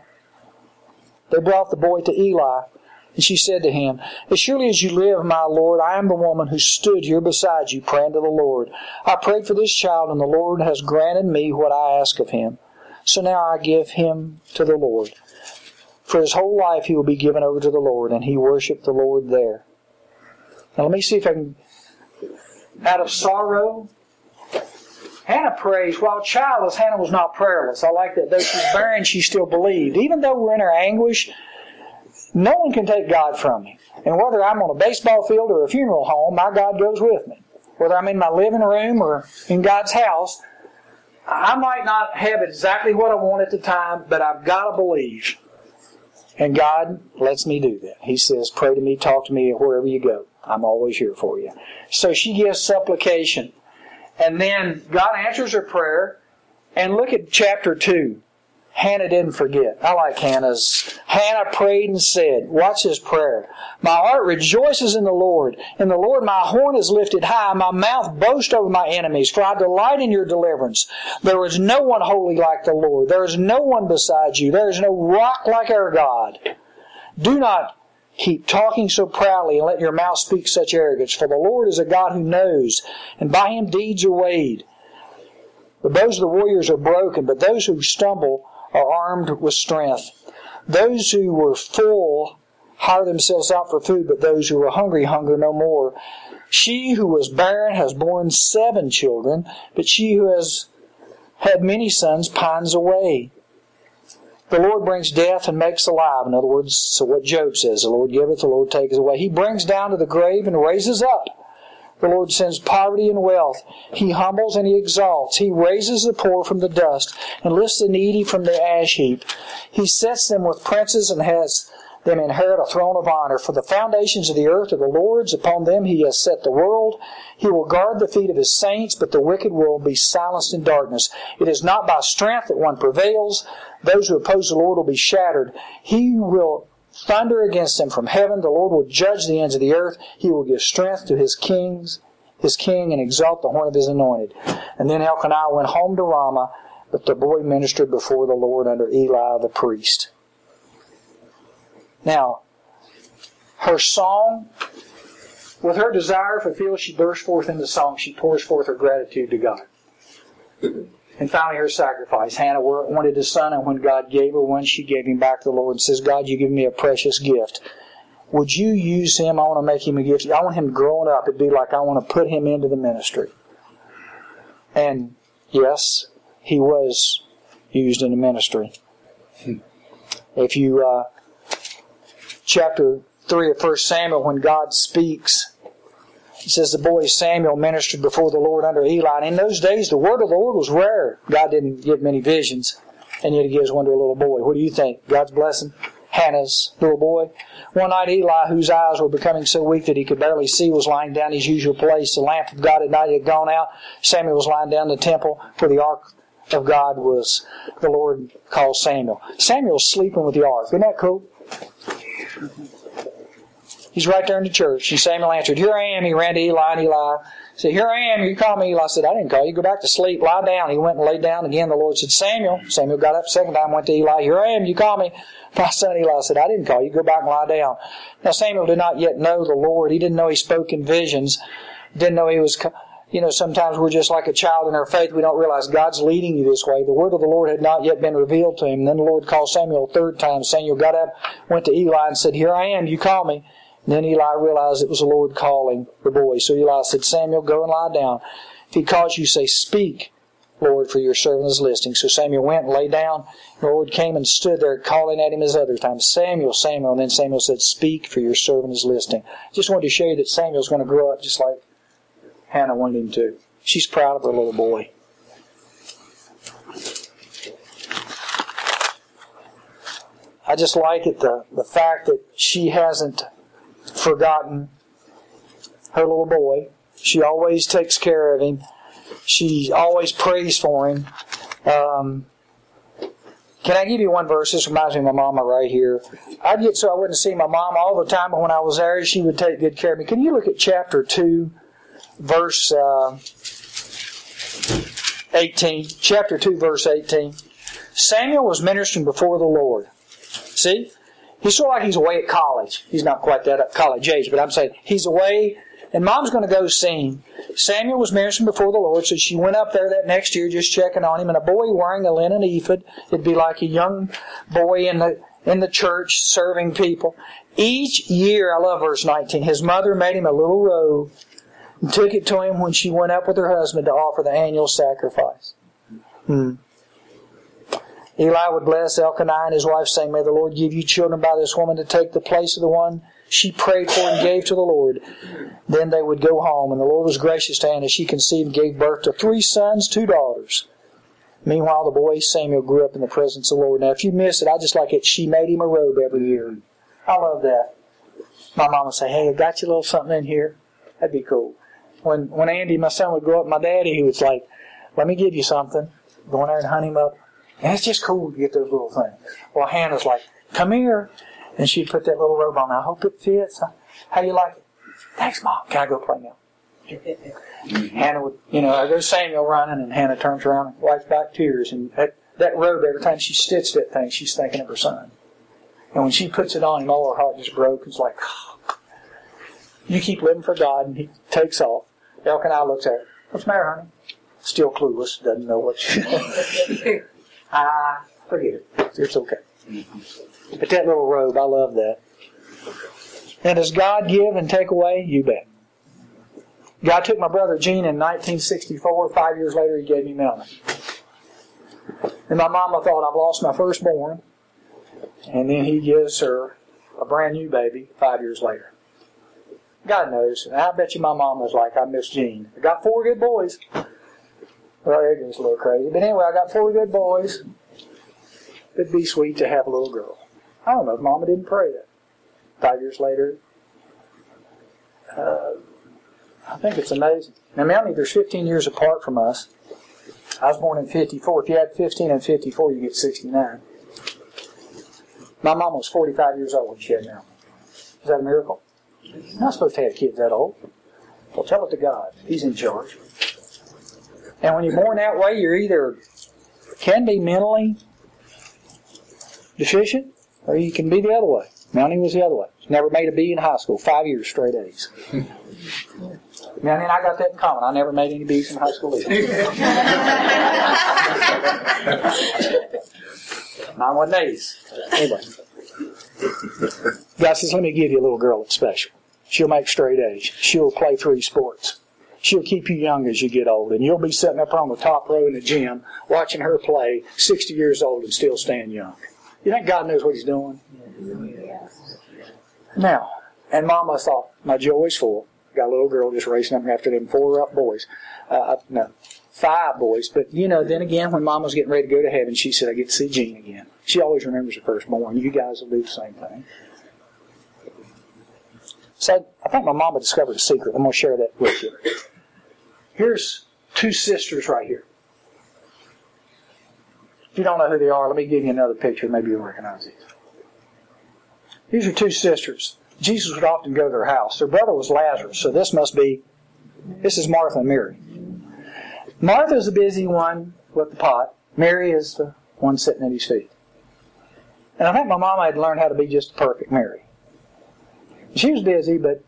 they brought the boy to Eli. And she said to him, as surely as you live, my Lord, I am the woman who stood here beside you, praying to the Lord. I prayed for this child, and the Lord has granted me what I ask of him. So now I give him to the Lord. For his whole life he will be given over to the Lord, and he worshiped the Lord there. Now let me see if I can, out of sorrow, Hannah prays. While childless, Hannah was not prayerless. I like that. Though she's barren, she still believed. Even though we're in her anguish, no one can take God from me. And whether I'm on a baseball field or a funeral home, my God goes with me. Whether I'm in my living room or in God's house, I might not have exactly what I want at the time, but I've got to believe. And God lets me do that. He says, pray to me, talk to me wherever you go. I'm always here for you. So she gives supplication. And then God answers her prayer. And look at chapter two. Hannah didn't forget. I like Hannah's. Hannah prayed and said, watch this prayer. My heart rejoices in the Lord. In the Lord my horn is lifted high. My mouth boasts over my enemies. For I delight in your deliverance. There is no one holy like the Lord. There is no one beside you. There is no rock like our God. Do not keep talking so proudly and let your mouth speak such arrogance. For the Lord is a God who knows, and by Him deeds are weighed. The bows of the warriors are broken, but those who stumble are armed with strength. Those who were full hire themselves out for food, but those who were hungry hunger no more. She who was barren has borne seven children, but she who has had many sons pines away. The Lord brings death and makes alive. In other words, so what Job says, the Lord giveth, the Lord taketh away. He brings down to the grave and raises up. The Lord sends poverty and wealth. He humbles and He exalts. He raises the poor from the dust and lifts the needy from the ash heap. He sets them with princes and has them inherit a throne of honor. For the foundations of the earth are the Lord's. Upon them He has set the world. He will guard the feet of His saints, but the wicked will be silenced in darkness. It is not by strength that one prevails. Those who oppose the Lord will be shattered. He will thunder against them from heaven. The Lord will judge the ends of the earth. He will give strength to His kings, His king, and exalt the horn of His anointed. And then Elkanah went home to Ramah, but the boy ministered before the Lord under Eli the priest. Now, her song, with her desire fulfilled, she bursts forth into song. She pours forth her gratitude to God. And finally, her sacrifice. Hannah wanted a son, and when God gave her one, she gave him back to the Lord and says, God, you give me a precious gift. Would you use him? I want to make him a gift. I want him growing up. It'd be like I want to put him into the ministry. And yes, he was used in the ministry. If you, uh, chapter three of First Samuel, when God speaks, it says the boy Samuel ministered before the Lord under Eli. And in those days, the word of the Lord was rare. God didn't give many visions, and yet He gives one to a little boy. What do you think? God's blessing? Hannah's little boy? One night, Eli, whose eyes were becoming so weak that he could barely see, was lying down his usual place. The lamp of God had not yet gone out. Samuel was lying down in the temple where the ark of God was. The Lord called Samuel. Samuel's sleeping with the ark. Isn't that cool? He's right there in the church. And Samuel answered, here I am. He ran to Eli, and Eli said, here I am. You call me. Eli said, I didn't call you. Go back to sleep. Lie down. He went and laid down. Again, the Lord said, Samuel. Samuel got up a second time, went to Eli. Here I am. You call me. My son Eli said, I didn't call you. Go back and lie down. Now, Samuel did not yet know the Lord. He didn't know he spoke in visions. Didn't know he was... You know, sometimes we're just like a child in our faith. We don't realize God's leading you this way. The word of the Lord had not yet been revealed to him. And then the Lord called Samuel a third time. Samuel got up, went to Eli and said, here I am, you call me. And then Eli realized it was the Lord calling the boy. So Eli said, Samuel, go and lie down. If he calls you, say, speak, Lord, for your servant is listening. So Samuel went and lay down. The Lord came and stood there calling at him as other times, Samuel, Samuel. And then Samuel said, speak, for your servant is listening. Just wanted to show you that Samuel's going to grow up just like Hannah wanted him to. She's proud of her little boy. I just like it, the, the fact that she hasn't forgotten her little boy. She always takes care of him. She always prays for him. Um, can I give you one verse? This reminds me of my mama right here. I'd get so I wouldn't see my mom all the time, but when I was there, she would take good care of me. Can you look at chapter two? Verse uh, eighteen, chapter two, verse eighteen. Samuel was ministering before the Lord. See? He's sort of like he's away at college. He's not quite that at college age, but I'm saying he's away, and Mom's going to go see him. Samuel was ministering before the Lord, so she went up there that next year just checking on him, and a boy wearing a linen ephod, it'd be like a young boy in the in the church serving people. Each year, I love verse nineteen, his mother made him a little robe, and took it to him when she went up with her husband to offer the annual sacrifice. Hmm. Eli would bless Elkanah and his wife, saying, may the Lord give you children by this woman to take the place of the one she prayed for and gave to the Lord. Then they would go home, and the Lord was gracious to Hannah. She conceived and gave birth to three sons, two daughters. Meanwhile, the boy Samuel grew up in the presence of the Lord. Now, if you miss it, I just like it. She made him a robe every year. I love that. My mom would say, hey, I got you a little something in here. That'd be cool. When when Andy, my son, would grow up, my daddy, he was like, let me give you something. Go in there and hunt him up. And it's just cool to get those little things. Well, Hannah's like, come here. And she'd put that little robe on. I hope it fits. How do you like it? Thanks, Mom. Can I go play now? Hannah would, you know, there goes Samuel running, and Hannah turns around and wipes back tears. And that, that robe, every time she stitched that thing, she's thinking of her son. And when she puts it on him, all her heart just broke. It's like, oh. You keep living for God, and he takes off. Elkanah looks at her. What's the matter, honey? Still clueless. Doesn't know what she Ah, forget it. It's okay. But that little robe, I love that. And does God give and take away? You bet. God took my brother Gene in nineteen sixty-four. Five years later, He gave me Melanie. And my mama thought, I've lost my firstborn. And then He gives her a brand new baby five years later. God knows. And I bet you my mom was like, I miss Gene. I got four good boys. Well, they're just a little crazy. But anyway, I got four good boys. It'd be sweet to have a little girl. I don't know if Mama didn't pray that. Five years later. Uh, I think it's amazing. Now, Melanie, there's fifteen years apart from us. I was born in fifty-four. If you add fifteen and fifty-four, you get sixty-nine. My mom was forty-five years old when she had Melanie. Is that a miracle? You're not supposed to have kids that old. Well, tell it to God. He's in charge. And when you're born that way, you're either can be mentally deficient, or you can be the other way. Melanie was the other way. Never made a B in high school. Five years straight A's. Melanie and I got that in common. I never made any B's in high school either. Mine wasn't A's. Anyway. God says, let me give you a little girl that's special. She'll make straight A's. She'll play three sports. She'll keep you young as you get old. And you'll be sitting up on the top row in the gym watching her play, sixty years old and still staying young. You think God knows what He's doing? Yes. Now, and Mama thought, my joy's full. Got a little girl just racing up after them four rough boys. Uh, no, five boys. But, you know, then again, when Mama was getting ready to go to heaven, she said, I get to see Gene again. She always remembers her firstborn. You guys will do the same thing. So I think my mama discovered a secret. I'm going to share that with you. Here's two sisters right here. If you don't know who they are, let me give you another picture. Maybe you'll recognize these. These are two sisters. Jesus would often go to their house. Their brother was Lazarus, so this must be, this is Martha and Mary. Martha's the busy one with the pot. Mary is the one sitting at his feet. And I think my mama had learned how to be just a perfect Mary. She was busy, but...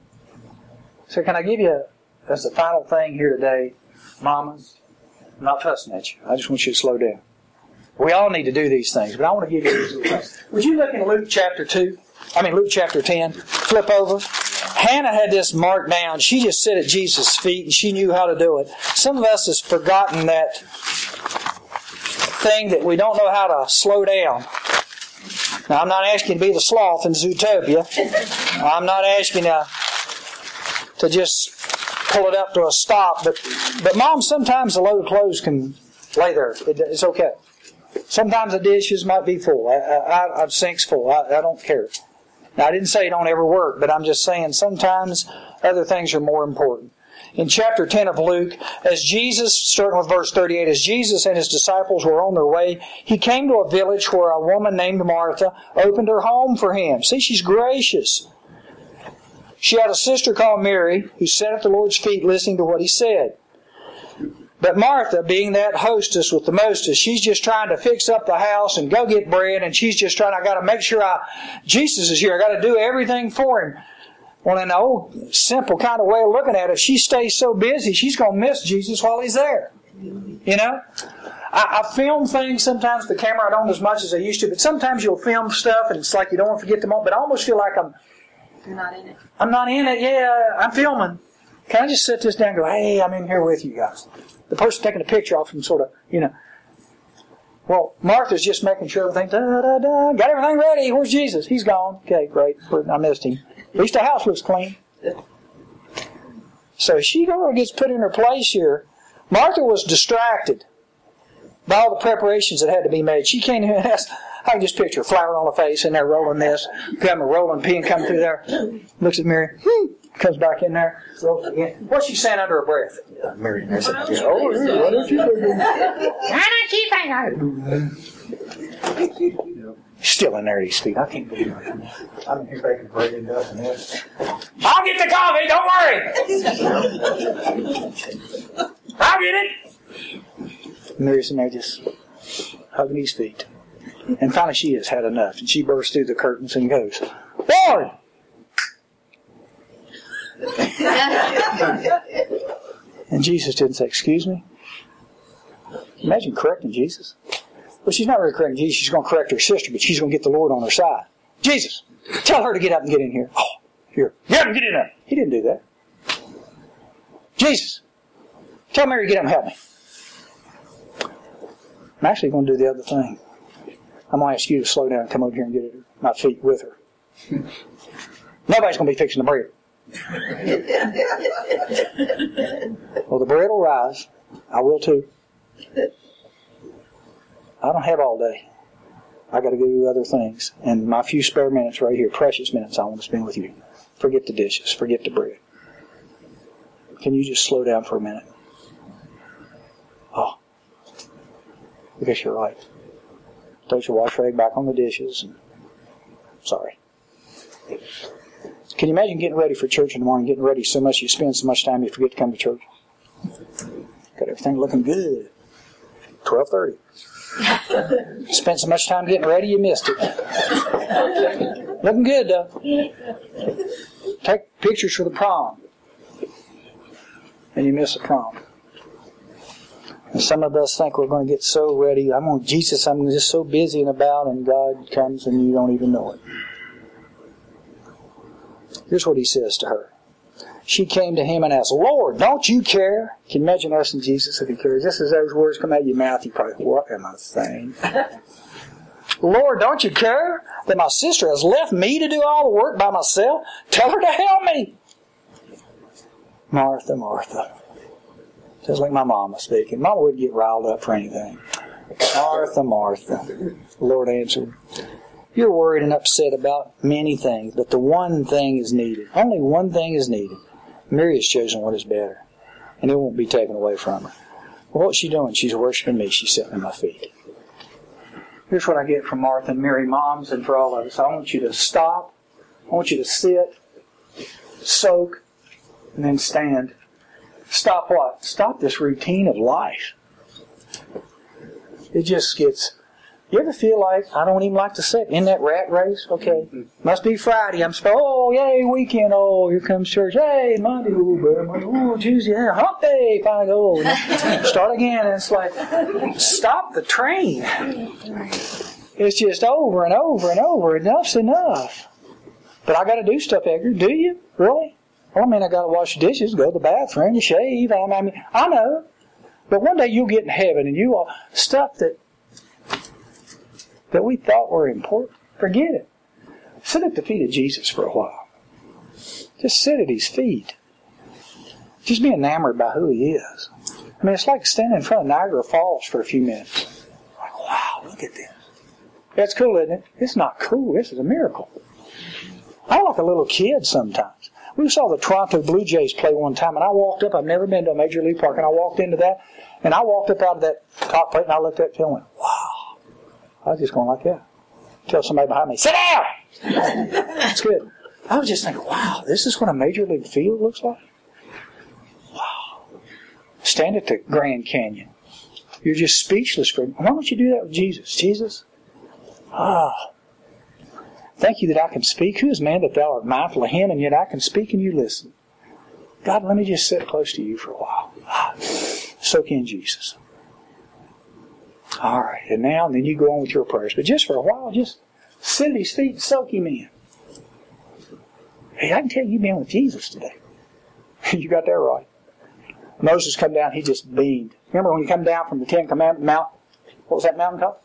So can I give you, a, as the final thing here today, mamas, I'm not fussing at you. I just want you to slow down. We all need to do these things, but I want to give you these little things. Would you look in Luke chapter two? I mean, Luke chapter ten. Flip over. Hannah had this marked down. She just sat at Jesus' feet, and she knew how to do it. Some of us has forgotten that thing that we don't know how to slow down. Now, I'm not asking you to be the sloth in Zootopia. I'm not asking you to just pull it up to a stop. But, but Mom, sometimes a load of clothes can lay there. It, it's okay. Sometimes the dishes might be full. I, I, I, the sink's full. I, I don't care. Now, I didn't say it don't ever work, but I'm just saying sometimes other things are more important. In chapter ten of Luke, as Jesus, starting with verse thirty-eight, as Jesus and his disciples were on their way, he came to a village where a woman named Martha opened her home for him. See, she's gracious. She had a sister called Mary who sat at the Lord's feet listening to what he said. But Martha, being that hostess with the mostest, she's just trying to fix up the house and go get bread, and she's just trying, I got to make sure I, Jesus is here. I got to do everything for him. Well, in the old, simple kind of way of looking at it, she stays so busy, she's going to miss Jesus while he's there. You know? I, I film things sometimes. The camera I don't as much as I used to, but sometimes you'll film stuff, and it's like you don't want to forget the moment, but I almost feel like I'm... You're not in it. I'm not in it. Yeah, I'm filming. Can I just sit this down and go, hey, I'm in here with you guys? The person taking the picture off and sort of, you know. Well, Martha's just making sure everything, da, da, da, got everything ready. Where's Jesus? He's gone. Okay, great. I missed him. At least the house looks clean. So she gets put in her place here. Martha was distracted by all the preparations that had to be made. She came in and asked, I can just picture flour on the face and they're rolling this. Got a rolling pin coming through there. Looks at Mary. Comes back in there. Rolls again. What's she saying under her breath? Uh, Mary. I said, oh, why don't you do that? Still in there at his feet. I can't believe it. I'm in here baking bread and stuff and this. I'll get the coffee. Don't worry. I'll get it. Mary's in there just hugging his feet. And finally she has had enough. And she bursts through the curtains and goes, Lord! And Jesus didn't say, excuse me? Imagine correcting Jesus. Well, she's not really correcting Jesus. She's going to correct her sister, but she's going to get the Lord on her side. Jesus, tell her to get up and get in here. Oh, here. Get up and get in there. He didn't do that. Jesus, tell Mary to get up and help me. I'm actually going to do the other thing. I'm going to ask you to slow down and come over here and get at my feet with her. Nobody's going to be fixing the bread. Well, the bread will rise. I will too. I don't have all day. I got to go do other things. And my few spare minutes right here, precious minutes I want to spend with you. Forget the dishes. Forget the bread. Can you just slow down for a minute? Oh. I guess you're right. Throw your wash rag back on the dishes. And sorry. Can you imagine getting ready for church in the morning, getting ready so much you spend so much time you forget to come to church? Got everything looking good. twelve thirty. Spent so much time getting ready, you missed it. Looking good, though. Take pictures for the prom. And you miss the prom. And some of us think we're going to get so ready. I'm on Jesus, I'm just so busy and about, and God comes and you don't even know it. Here's what he says to her. She came to him and asked, Lord, don't you care? Can you imagine us and Jesus if he cares? Just as those words come out of your mouth, you probably, what am I saying? Lord, don't you care that my sister has left me to do all the work by myself? Tell her to help me. Martha, Martha. Sounds like my mama speaking. Mama wouldn't get riled up for anything. Martha, Martha. The Lord answered, you're worried and upset about many things, but the one thing is needed. Only one thing is needed. Mary has chosen what is better, and it won't be taken away from her. Well, what's she doing? She's worshiping me. She's sitting at my feet. Here's what I get from Martha and Mary moms and for all of us. I want you to stop I want you to sit, soak, and then stand. Stop what? Stop this routine of life. It just gets... You ever feel like, I don't even like to say it, in that rat race? Okay, must be Friday. I'm supposed, oh, yay, weekend. Oh, here comes church. Hey, Monday, oh, brother, Monday, oh, Tuesday, yeah, hump day. Finally go. And start again. And it's like, stop the train. It's just over and over and over. Enough's enough. But I got to do stuff, Edgar. Do you? Really? Well, I mean, I got to wash the dishes, go to the bathroom, shave. I mean, I know. But one day you'll get in heaven and you all, stuff that that we thought were important, forget it. Sit at the feet of Jesus for a while. Just sit at His feet. Just be enamored by who He is. I mean, it's like standing in front of Niagara Falls for a few minutes. Like, wow, look at this. That's cool, isn't it? It's not cool. This is a miracle. I like a little kid sometimes. We saw the Toronto Blue Jays play one time, and I walked up. I've never been to a Major League Park, and I walked into that, and I walked up out of that cockpit, and I looked at it and went, wow. I was just going like that. Tell somebody behind me, sit down! That's good. I was just thinking, wow, this is what a Major League field looks like? Wow. Stand at the Grand Canyon. You're just speechless. For, why don't you do that with Jesus? Jesus? Ah. Thank you that I can speak. Who is man that thou art mindful of him, and yet I can speak and you listen? God, let me just sit close to you for a while. Ah. Soak in Jesus. All right, and now, and then you go on with your prayers. But just for a while, just sit at His feet and soak Him in. Hey, I can tell you, you've been with Jesus today. You got that right. Moses come down, he just beamed. Remember when you come down from the Ten Commandments Mount? What was that mountain called?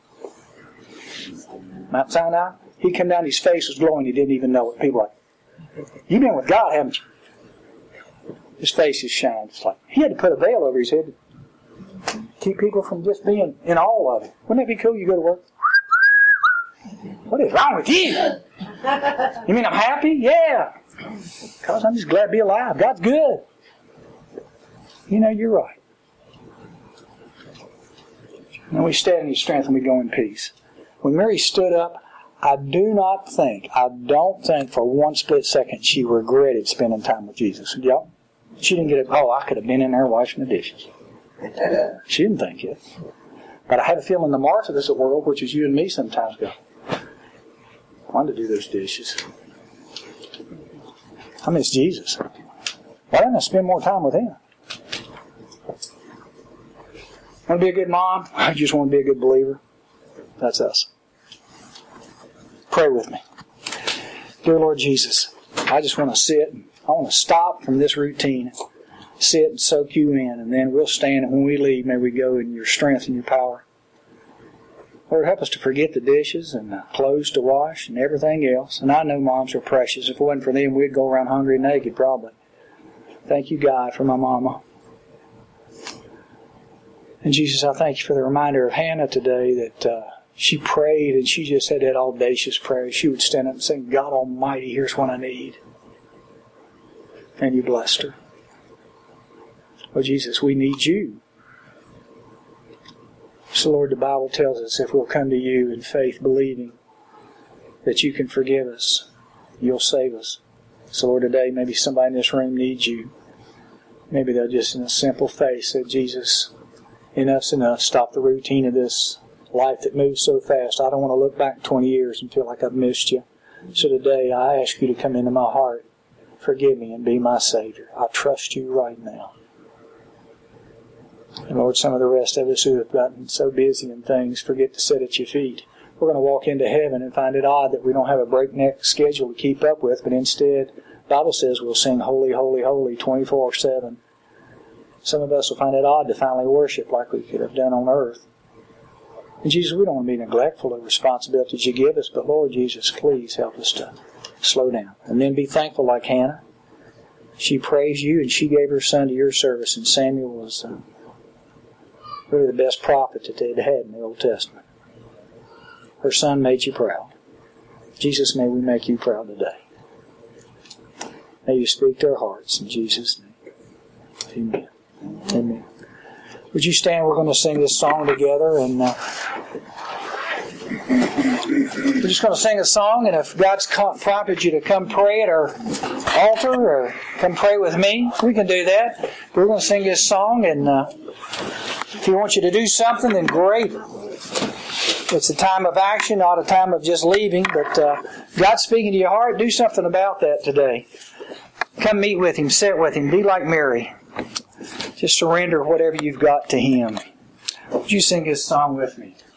Mount Sinai. He come down, his face was glowing. He didn't even know it. People were like, you've been with God, haven't you? His face is shining. It's like he had to put a veil over his head. Keep people from just being in awe of it. Wouldn't that be cool? You go to work. What is wrong with you? You mean I'm happy? Yeah. Because I'm just glad to be alive. God's good. You know, you're right. And we stand in His strength and we go in peace. When Mary stood up, I do not think, I don't think for one split second she regretted spending time with Jesus. Y'all? She didn't get it, oh, I could have been in there washing the dishes. She didn't think it. But I had a feeling the Martha of this world, which is you and me sometimes, go, I wanted to do those dishes. I miss Jesus. Why didn't I spend more time with Him? Want to be a good mom? I just want to be a good believer. That's us. Pray with me. Dear Lord Jesus, I just want to sit and I want to stop from this routine. Sit and soak you in, and then we'll stand, and when we leave, may we go in your strength and your power. Lord, help us to forget the dishes and the clothes to wash and everything else. And I know moms are precious. If it wasn't for them, we'd go around hungry and naked, probably. Thank you, God, for my mama. And Jesus, I thank you for the reminder of Hannah today that uh, she prayed, and she just had that audacious prayer. She would stand up and say, God Almighty, here's what I need. And you blessed her. Oh, Jesus, we need you. So, Lord, the Bible tells us if we'll come to you in faith, believing that you can forgive us, you'll save us. So, Lord, today maybe somebody in this room needs you. Maybe they'll just in a simple faith say, Jesus, enough's enough. Stop the routine of this life that moves so fast. I don't want to look back twenty years and feel like I've missed you. So today I ask you to come into my heart. Forgive me and be my Savior. I trust you right now. And Lord, some of the rest of us who have gotten so busy in things forget to sit at your feet. We're going to walk into heaven and find it odd that we don't have a breakneck schedule to keep up with, but instead, the Bible says we'll sing Holy, Holy, Holy twenty-four seven. Some of us will find it odd to finally worship like we could have done on earth. And Jesus, we don't want to be neglectful of responsibilities you give us, but Lord Jesus, please help us to slow down. And then be thankful like Hannah. She praised you and she gave her son to your service, and Samuel was uh, really the best prophet that they'd had in the Old Testament. Her son made you proud. Jesus, may we make you proud today. May you speak to our hearts in Jesus' name. Amen. Amen. Would you stand? We're going to sing this song together. And uh, We're just going to sing a song, and if God's prompted you to come pray at our altar or come pray with me, we can do that. We're going to sing this song, and uh, if He wants you to do something, then great. It's a time of action, not a time of just leaving, but uh, God's speaking to your heart. Do something about that today. Come meet with Him, sit with Him, be like Mary. Just surrender whatever you've got to Him. Would you sing this song with me?